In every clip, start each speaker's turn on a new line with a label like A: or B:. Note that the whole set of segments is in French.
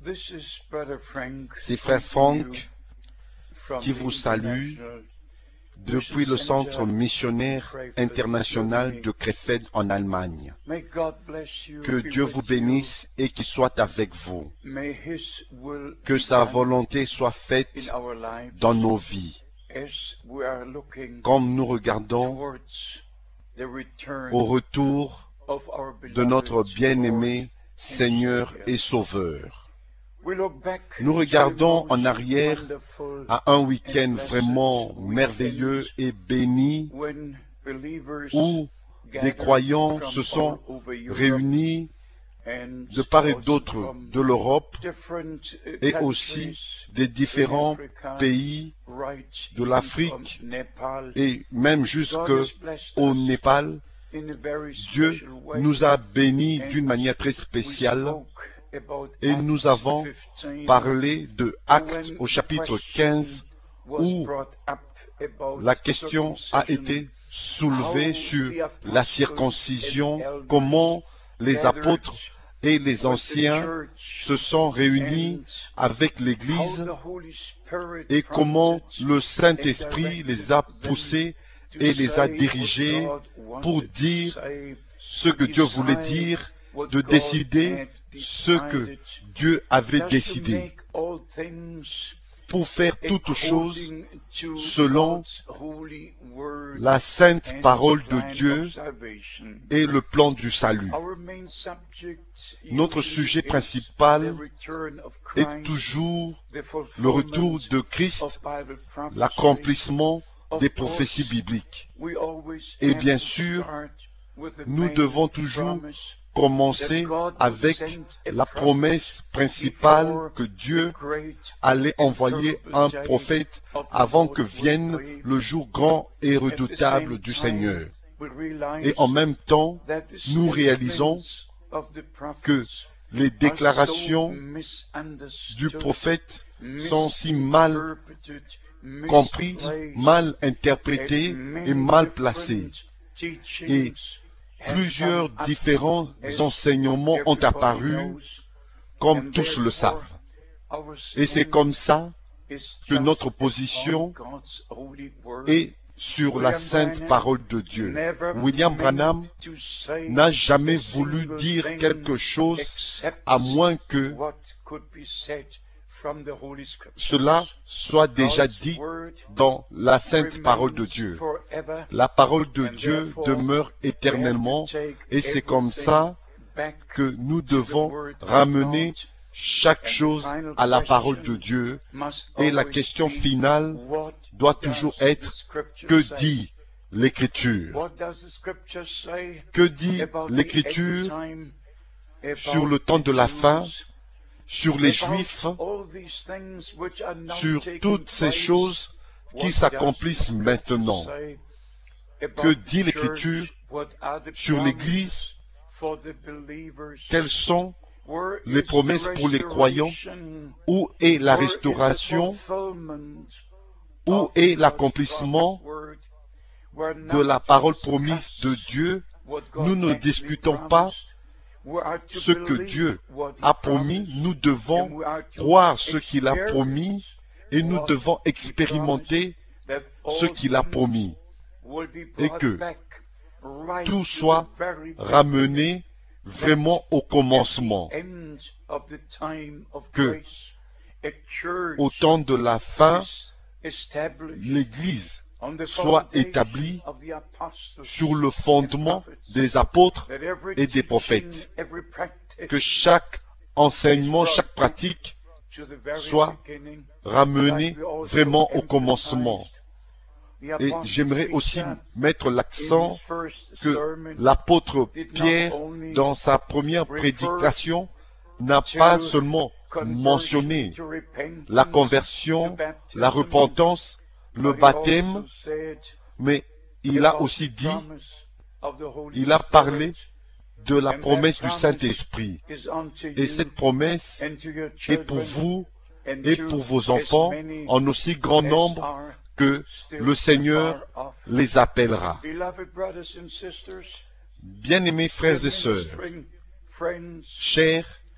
A: C'est Frère Frank qui vous salue depuis le Centre missionnaire international de Krefeld en Allemagne. Que Dieu vous bénisse et qu'il soit avec vous. Que sa volonté soit faite dans nos vies. Comme nous regardons au retour de notre bien-aimé Seigneur et Sauveur. Nous regardons en arrière à un week-end vraiment merveilleux et béni où des croyants se sont réunis de part et d'autre de l'Europe et aussi des différents pays de l'Afrique et même jusqu'au Népal. Dieu nous a bénis d'une manière très spéciale et nous avons parlé de Actes au chapitre 15 où la question a été soulevée sur la circoncision, comment les apôtres et les anciens se sont réunis avec l'Église et comment le Saint-Esprit les a poussés et les a dirigés pour dire ce que Dieu voulait dire, de décider ce que Dieu avait décidé, pour faire toutes choses selon la sainte parole de Dieu et le plan du salut. Notre sujet principal est toujours le retour de Christ, l'accomplissement des prophéties bibliques. Et bien sûr, nous devons toujours commencer avec la promesse principale que Dieu allait envoyer un prophète avant que vienne le jour grand et redoutable du Seigneur. Et en même temps, nous réalisons que les déclarations du prophète sont si mal comprises, mal interprétées et mal placées. Et plusieurs différents enseignements ont apparu, comme tous le savent. Et c'est comme ça que notre position est sur la sainte parole de Dieu. William Branham n'a jamais voulu dire quelque chose à moins que cela soit déjà dit dans la sainte parole de Dieu. La parole de Dieu demeure éternellement et c'est comme ça que nous devons ramener chaque chose à la parole de Dieu. Et la question finale doit toujours être: que dit l'Écriture? Que dit l'Écriture sur le temps de la fin, sur les Juifs, sur toutes ces choses qui s'accomplissent maintenant? Que dit l'Écriture sur l'Église? Quelles sont les promesses pour les croyants? Où est la restauration? Où est l'accomplissement de la parole promise de Dieu? Nous ne discutons pas ce que Dieu a promis, nous devons croire ce qu'il a promis et nous devons expérimenter ce qu'il a promis. Et que tout soit ramené vraiment au commencement. Que au temps de la fin, l'Église soit établie sur le fondement des apôtres et des prophètes. Que chaque enseignement, chaque pratique soit ramené vraiment au commencement. Et j'aimerais aussi mettre l'accent que l'apôtre Pierre, dans sa première prédication, n'a pas seulement mentionné la conversion, la repentance, le baptême, mais il a aussi dit, il a parlé de la promesse du Saint-Esprit. Et cette promesse est pour vous et pour vos enfants en aussi grand nombre que le Seigneur les appellera. Bien-aimés frères et sœurs, chers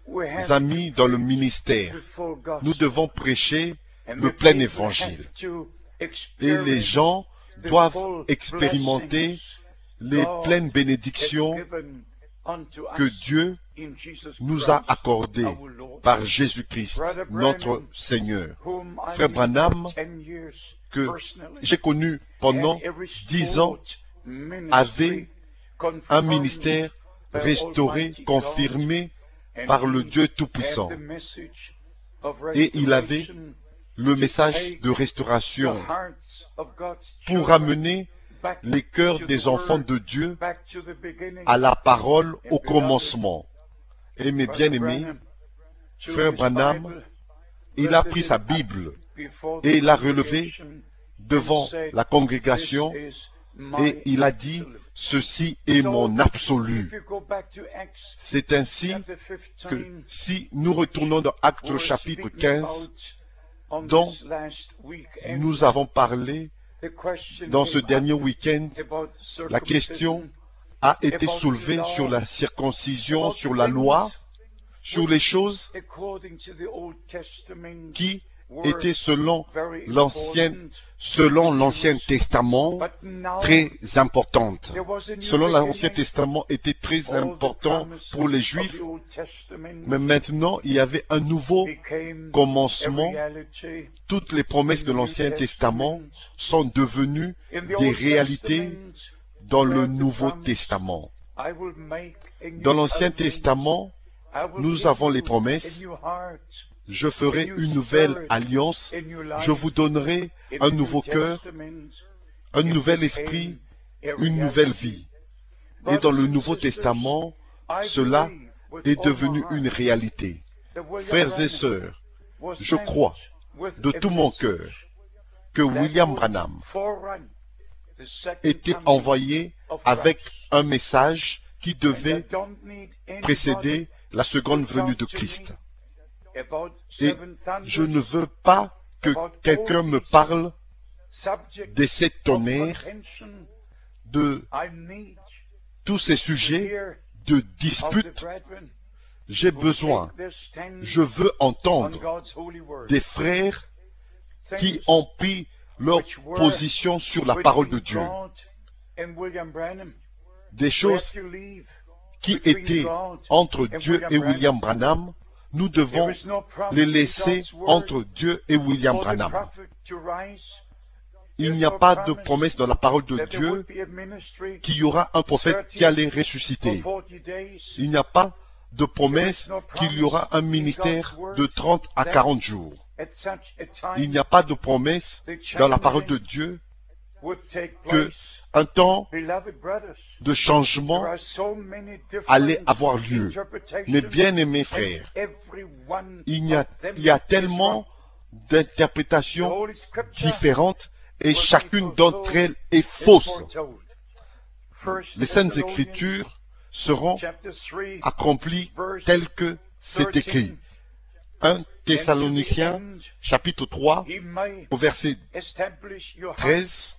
A: amis dans le ministère, nous devons prêcher le plein évangile. Et les gens doivent expérimenter les pleines bénédictions que Dieu nous a accordées par Jésus-Christ, notre Seigneur. Frère Branham, que j'ai connu pendant 10 ans, avait un ministère restauré, confirmé par le Dieu Tout-Puissant. Et il avait le message de restauration pour amener les cœurs des enfants de Dieu à la parole au commencement. Et mes bien-aimés, frère Branham, il a pris sa Bible et il l'a relevée devant la congrégation et il a dit, ceci est mon absolu. C'est ainsi que si nous retournons dans Actes chapitre 15, dont nous avons parlé dans ce dernier week-end, la question a été soulevée sur la circoncision, sur la loi, sur les choses qui étaient selon l'Ancien Testament très importantes. Selon l'Ancien Testament était très important pour les Juifs, mais maintenant il y avait un nouveau commencement. Toutes les promesses de l'Ancien Testament sont devenues des réalités dans le Nouveau Testament. Dans l'Ancien Testament, nous avons les promesses. Je ferai une nouvelle alliance, je vous donnerai un nouveau cœur, un nouvel esprit, une nouvelle vie. Et dans le Nouveau Testament, cela est devenu une réalité. Frères et sœurs, je crois de tout mon cœur que William Branham était envoyé avec un message qui devait précéder la seconde venue de Christ. Et je ne veux pas que quelqu'un me parle des 7 tonnerres, de tous ces sujets de dispute. J'ai besoin, je veux entendre des frères qui ont pris leur position sur la parole de Dieu. Des choses qui étaient entre Dieu et William Branham, nous devons les laisser entre Dieu et William Branham. Il n'y a pas de promesse dans la parole de Dieu qu'il y aura un prophète qui allait ressusciter. Il n'y a pas de promesse qu'il y aura un ministère de 30 à 40 jours. Il n'y a pas de promesse dans la parole de Dieu que un temps de changement allait avoir lieu. Mes bien-aimés frères, il y a tellement d'interprétations différentes et chacune d'entre elles est fausse. Les Saintes Écritures seront accomplies telles que c'est écrit. 1 Thessaloniciens, chapitre 3, au verset 13,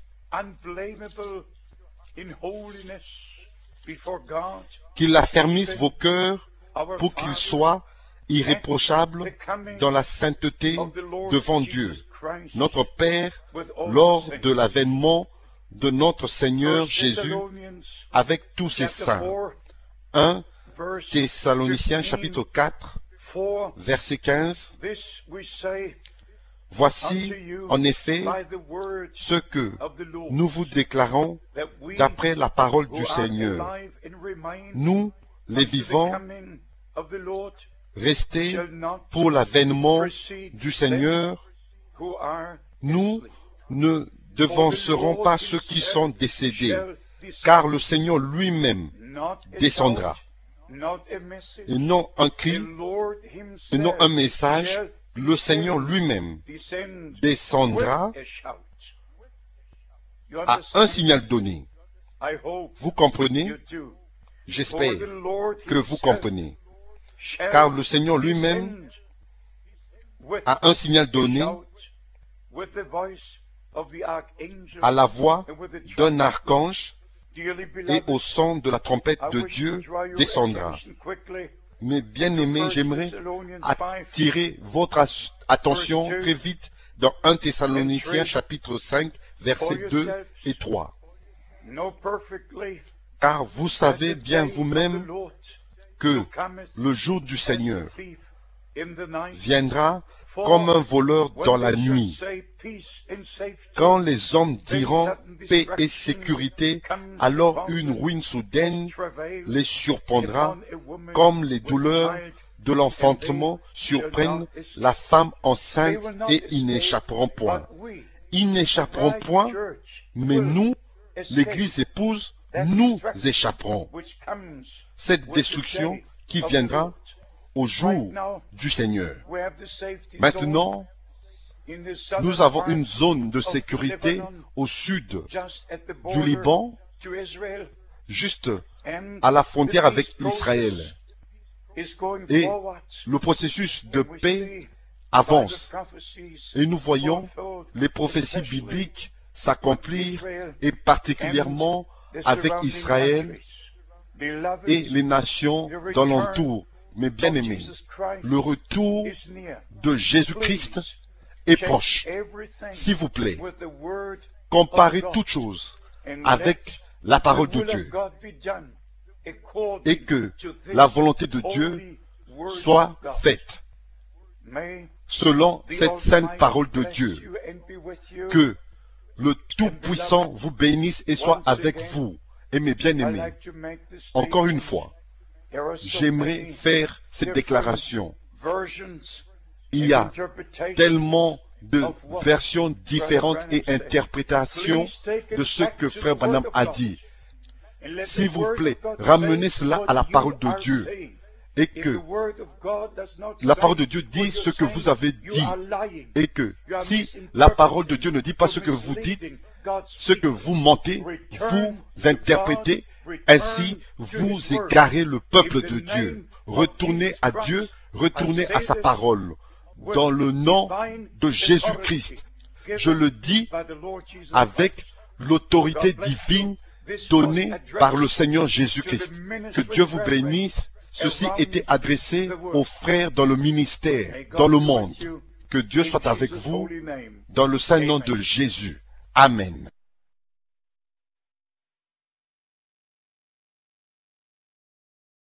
A: qu'il affermisse vos cœurs pour qu'ils soient irréprochables dans la sainteté devant Dieu, notre Père, lors de l'avènement de notre Seigneur Jésus avec tous ses saints. 1 Thessaloniciens, chapitre 4, verset 15. Voici, en effet, ce que nous vous déclarons d'après la parole du Seigneur. Nous, les vivants, restés pour l'avènement du Seigneur, nous ne devancerons pas ceux qui sont décédés, car le Seigneur lui-même descendra. Et non un cri, et non un message, le Seigneur lui-même descendra à un signal donné. Vous comprenez? J'espère que vous comprenez. Car le Seigneur lui-même, à un signal donné, à la voix d'un archange et au son de la trompette de Dieu, descendra. Mes bien-aimés, j'aimerais attirer votre attention très vite dans 1 Thessaloniciens chapitre 5, versets 2 et 3. Car vous savez bien vous-même que le jour du Seigneur viendra comme un voleur dans la nuit. Quand les hommes diront paix et sécurité, alors une ruine soudaine les surprendra, comme les douleurs de l'enfantement surprennent la femme enceinte, et ils n'échapperont point. Ils n'échapperont point, mais nous, l'Église épouse, nous échapperons. Cette destruction qui viendra au jour du Seigneur. Maintenant, nous avons une zone de sécurité au sud du Liban, juste à la frontière avec Israël. Et le processus de paix avance. Et nous voyons les prophéties bibliques s'accomplir, et particulièrement avec Israël et les nations dans l'entour. Mes bien-aimés, le retour de Jésus-Christ est proche. S'il vous plaît, comparez toutes choses avec la parole de Dieu et que la volonté de Dieu soit faite selon cette sainte parole de Dieu. Que le Tout-Puissant vous bénisse et soit avec vous. Et mes bien-aimés, encore une fois, j'aimerais faire cette déclaration. Il y a tellement de versions différentes et interprétations de ce que Frère Branham a dit. S'il vous plaît, ramenez cela à la parole de Dieu. Et que la parole de Dieu dit ce que vous avez dit. Et que si la parole de Dieu ne dit pas ce que vous dites, ce que vous mentez, vous interprétez, ainsi vous égarez le peuple de Dieu. Retournez à Dieu, retournez à sa parole. Dans le nom de Jésus-Christ, je le dis avec l'autorité divine donnée par le Seigneur Jésus-Christ. Que Dieu vous bénisse. Ceci était adressé aux frères dans le ministère, dans le monde. Que Dieu soit avec vous dans le saint nom de Jésus. Amen.